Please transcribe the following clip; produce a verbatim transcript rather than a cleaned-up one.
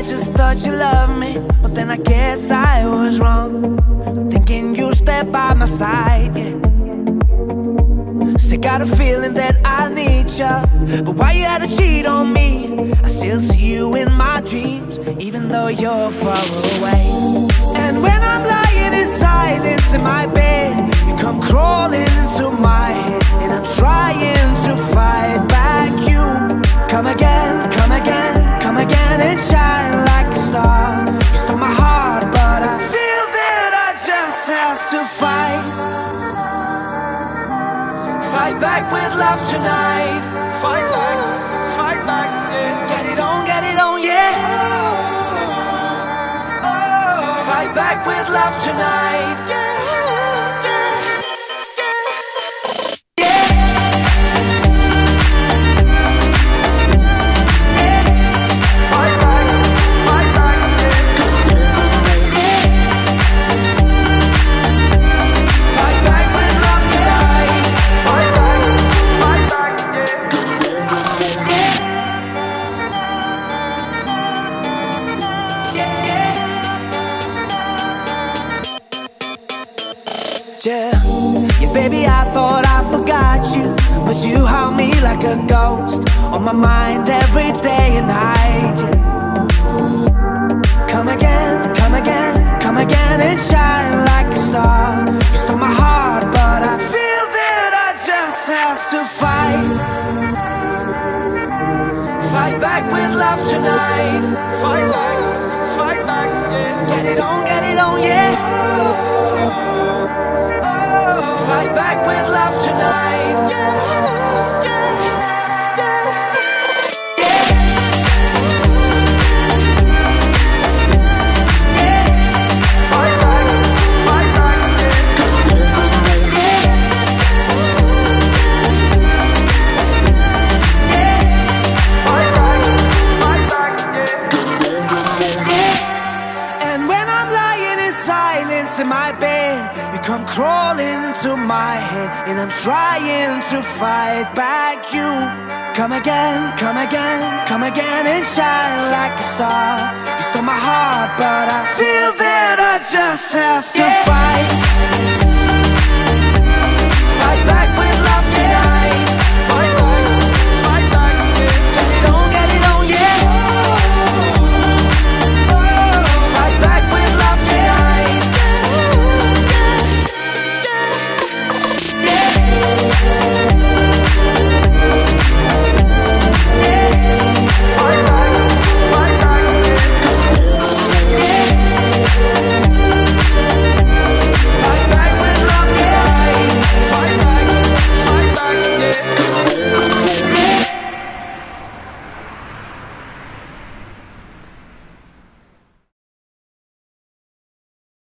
just thought you loved me, but then I guess I was wrong, thinking you stay by my side, yeah. Still got a feeling that I need you, but why you had to cheat on me? I still see you in my dreams, even though you're far away. And when I'm lying in silence in my bed, you come crawling into my head, and I'm trying to fight back you. Come again, come again, come again and shine like a star. You stole my heart, but I feel that I just have to fight. Fight back with love tonight. Fight back, fight back, yeah. Get it on, get it on, yeah. Oh, oh. Fight back with love tonight, yeah. Yeah, yeah, baby, I thought I forgot you, but you haunt me like a ghost on my mind every day and night, yeah. Come again, come again, come again and shine like a star. You stole my heart, but I feel that I just have to fight. Fight back with love tonight. Fight back, fight back, yeah. Get it on, get it on, yeah. Fight back with love tonight, yeah, yeah, yeah, yeah. Fight back, fight back, yeah. Fight back, fight back, yeah. And when I'm lying in silence in my bed, you come crawling into my head, and I'm trying to fight back you. Come again, come again, come again and shine like a star. You stole my heart, but I feel that I just have to fight.